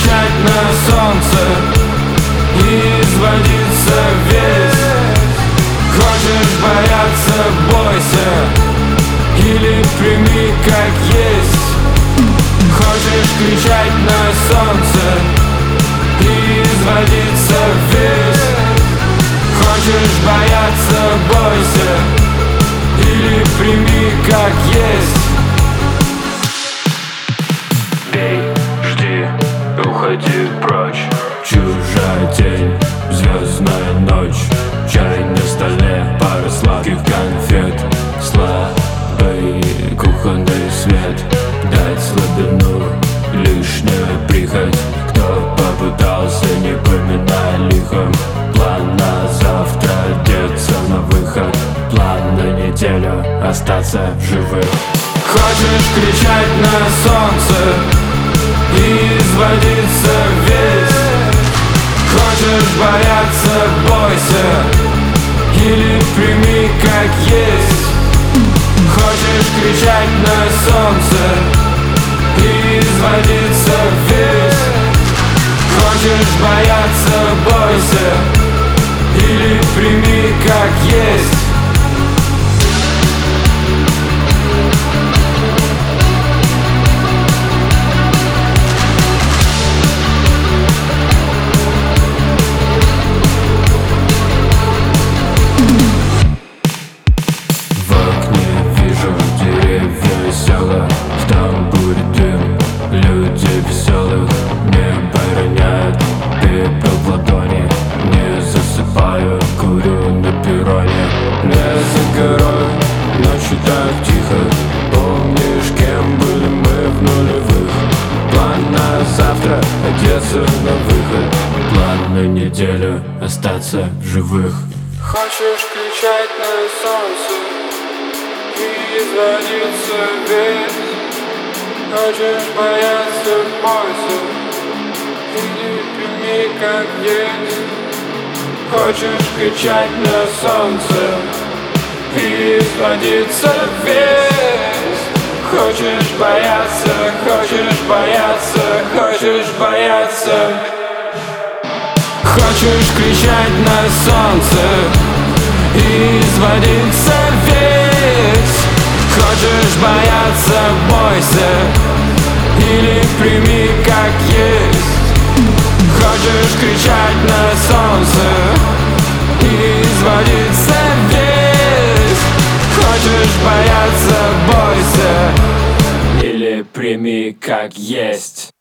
кричать на солнце и изводиться весь. Хочешь бояться — бойся, или прими как есть. Хочешь кричать на солнце и изводиться весь. Хочешь бояться — бойся, или прими как есть. Бей, жди, уходи прочь. Чужая тень, звездная ночь, чай на столе, пара сладких конфет, слабый кухонный свет, дать слабину, лишняя прихоть. Кто попытался, не поминай лихом. План на завтра — одеться на выход. План на неделю — остаться в живых. Хочешь кричать на солнце и изводиться весь. Хочешь бояться — бойся, или прими как есть. Хочешь кричать на солнце и изводиться весь. Хочешь бояться — бойся, или прими как есть. В тамбуре дым, люди веселых небо роняют пепел в ладони. Не засыпаю, курю на перроне. Не за горой, ночью так тихо. Помнишь, кем были мы в нулевых? План на завтра — одеться на выход. План на неделю — остаться в живых. Хочешь кричать на солнце и изводиться весь. Хочешь бояться — бойся, или прими как есть. Хочешь кричать на солнце и изводиться весь. Хочешь бояться, хочешь бояться, хочешь бояться. Хочешь кричать на солнце и изводиться весь. Хочешь бояться — бойся, или прими как есть. Хочешь кричать на солнце и изводиться весь. Хочешь бояться — бойся, или прими как есть.